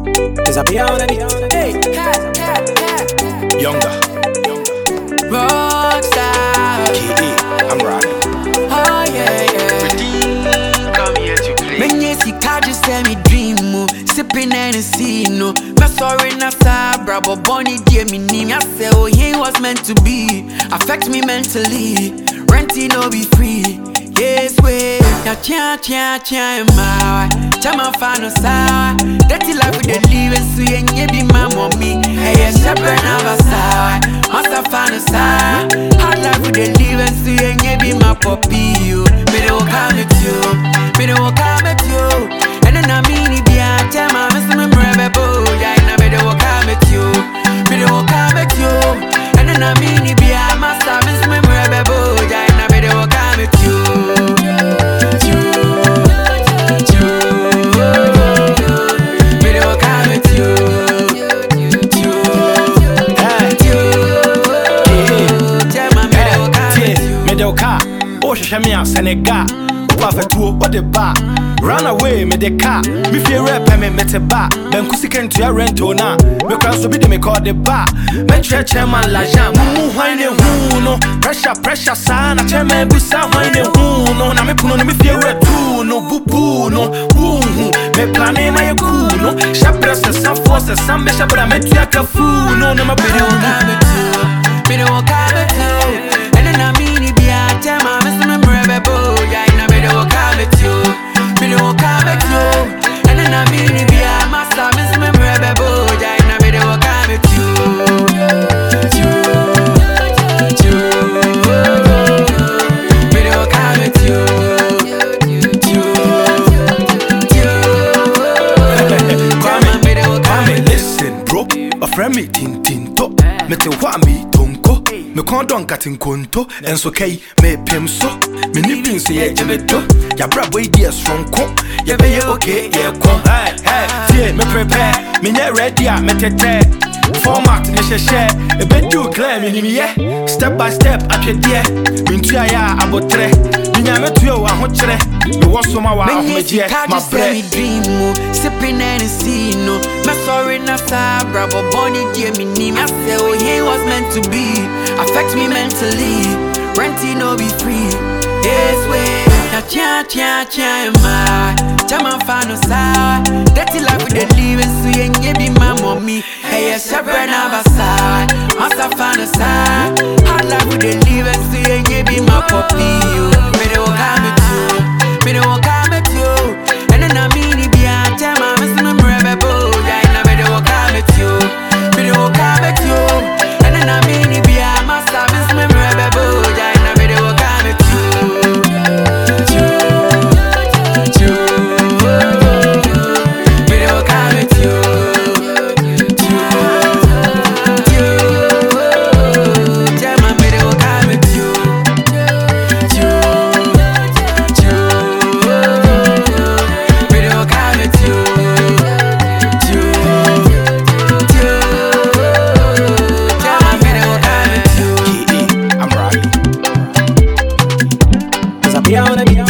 Disappear on the beat. Hey, Younger. Rockstar. KE, I'm riding. Oh yeah. Come here to play. When you see car, just tell me dream mo. Sipping Hennessy, no. My sorry na sabra, but Bonnie dear me name. I say oh he was meant to be. Affect me mentally. Renting no be free. Yes way. Ya cha my. Chama fano sawa. Dirty life with the living so you be my mommy. Hey yes, shepherd never sawa. Must fano sawa. Hard life with the living so you be my puppy. You me they will come at you. Me they will come at you. And then I mean it be a time I miss me rebel. Yeah, and me they will come at you. Me they will come at you. And then I mean it be a master miss me rebel. Yeah, and me they will come at you. Shemia Senegal, Wafetu, what the bar? Run away, me the car. Me fear rap, me met a bar. Ben Kusikan to your rento now. Me cross to be me call the bar. Me church man la jam. Mumu wine no. Pressure, son. I tell me busa wine no. Na me puno me fear rap too no. Boo no. Woo. Me planning na cool no. Shabras some forces, some measure, but I met you at a fool no. No, my baby will come at you. Me don't come at you. And then I mean it be a time I miss me rebel. Yeah, and me don't come at you. Me don't come at you. And then I mean it be a master miss me rebel. Yeah, and me don't come at you. Me don't come at you. Kwame, listen, bro. A friend me tinto. Me te wa me tonko. Me kondon katin konto. Enso kei me pimso. Me nipin se ye jemeto. Ya bra boy dia strong ko. Ya be ye okay ye ko. Hey, tie me prepare. Me nye ready a me tete. Format me share. E be do clear me ni ye. Step by step atwe die. Me ntua ya abotre. Me nya me tuo ahokyere. Me wo so ma wa ahomeje ma bre. Me dream mo. Sipping Hennessy, no. My sorry na sabra, but Bonnie dear me name. I say oh he was meant to be. Affect me mentally. Renting no be free. Yes way. Na cha my. Chama fano sawa. Dirty life with the living so you be my mommy. Hey yes, shepherd never sawa. Must fano sawa. Hard life with the living so you be my puppy. You me they will come at you. Me they will come at you. And then I mean it be a time I miss me rebel. Yeah, and me they will come at you. Me they will come at you. And then I mean it be a master miss me rebel. Yeah, and me they will come at you. Me they will come at you. Time me they will come at you. Me they will come at you. KE, I'm riding. disappear on the beat.